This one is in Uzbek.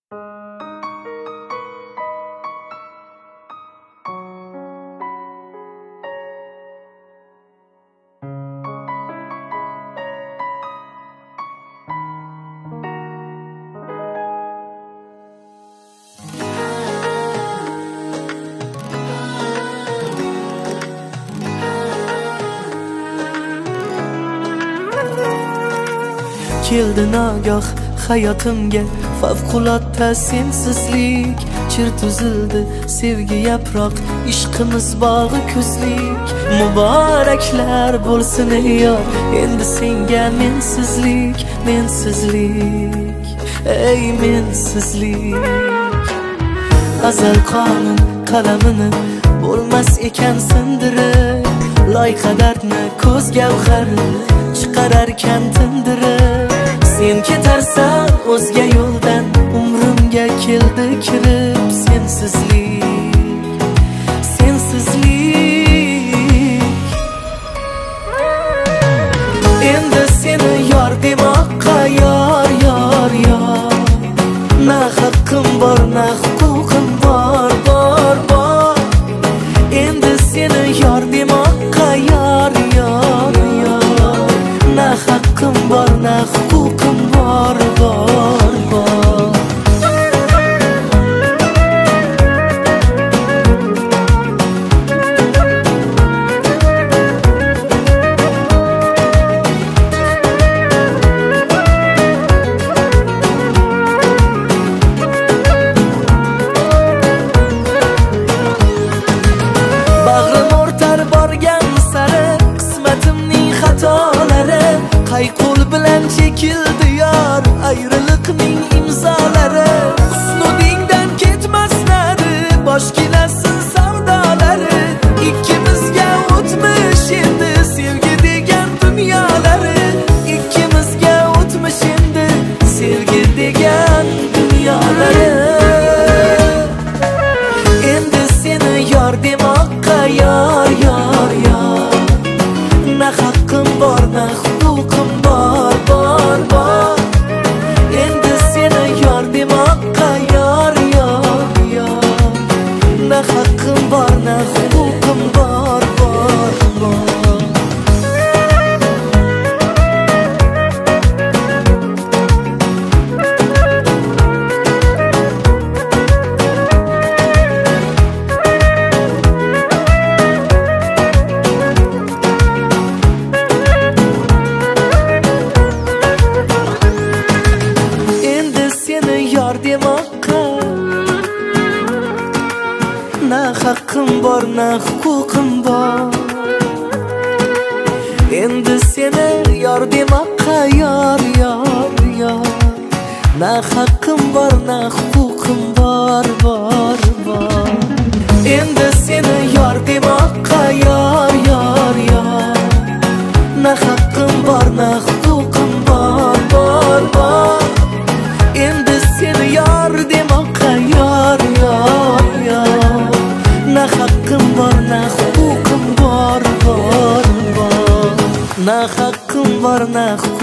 Keldi nagah hayotimga favqulodda sensizlik. Chir tuzildi sevgi yaproq, ishqimiz bog'i kuzlik. Muboraklar bo'lsin ey yor, endi senga mensizlik, mensizlik, ey mensizlik. Azal qonun qalamini bo'lmas ekan sindirib, loyqa dardni ko'z gavhari chiqararkan tindirib. Sen ketarsan o'zga yo'ldan, umrimga keldi kirib sensizlik, sensizlik. Endi seni yor demoqqa yor, yor, yor. Na haqqim bor, na huquqim bor, bor, bor. Endi seni yor demoqqa yor, yor, yor. Na haqqim bor, na huquqim bor, bor, bor. Bag'rim o'rtar borgan sari qismatimning xatolari. Qay qo'l bilan chekildi yor ayriliqning imzolari. Husnudingdan ketmasnadi bosh kelasin savdolari. Ikkimizga o'tmish endi sevgi degan dunyolari. Ikkimizga o'tmish endi sevgi degan dunyolari. Endi seni yor demoqqa yor, yor, yor. Na haqqim bor, na huquqim bor, bor, bor. Endi seni yor demoqqa yor, yor, yor. Na haqqim bor, na huquqim bor, bor, bor. Yor demoqqa na haqqim bor, na huquqim bor. Endi seni yor demoqqa yor, yor, yor. Na haqqim bor, na huquqim bor, bor, bor. Endi seni yor demoqqa yor, yor, yor. Na haqqim bor, na huquqim bor, bor, bor. Endi seni yor demoqqa yor, yor, yor. Na haqqim bor, na huquqim bor, bor, bor. Na haqqim bor, na